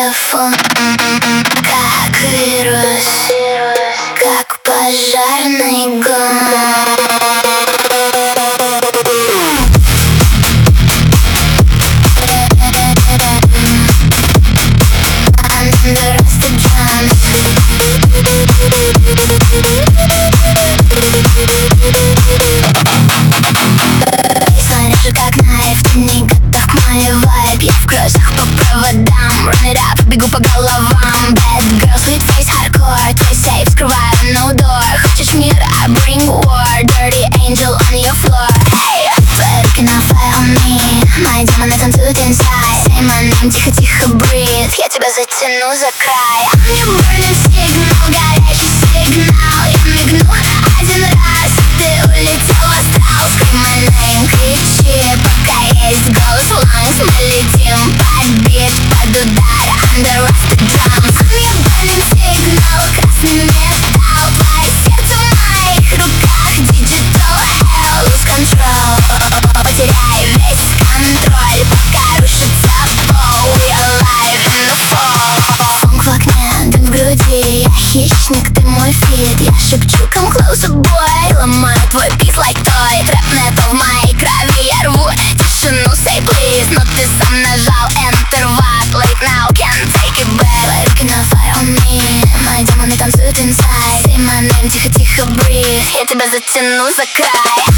телефон, как вирус, как пожарный гон. Смотришь, как наив, ты не готов к моей вайб. Я в кроссах по проводам, run it up, бегу по головам. Bad girl, sweet face, hardcore, твой сейф скрываю, no door. Хочешь мир, I bring war, dirty angel on your floor. Hey, твои руки на fire on me, мои демоны танцуют inside. Say my name, тихо-тихо breathe, я тебя затяну за край. I'm your burning signal, горячий сигнал. Я мигну один раз, ты улетел в астрал. Scream my name, кричи, пока есть голос в lungs. Мы летим под бит, под удар, under rusted drums. I'm your burning signal, красный металл. Твое сердце в моих руках, digital hell, lose control. Потеряй весь контроль, пока рушится пол. We alive in the fall. Фонк в окне, дым в груди, я хищник, ты мой фит. Я шепчу, come closer, boy. Ломаю твой пис like toy. Трэп метал в моей крови, я рву тишину, say please. Но ты сам нажал enter, what? Late now, can't take it back. Твои руки на fire on me, мои демоны танцуют inside. Say my name, тихо-тихо breathe, я тебя затяну за край.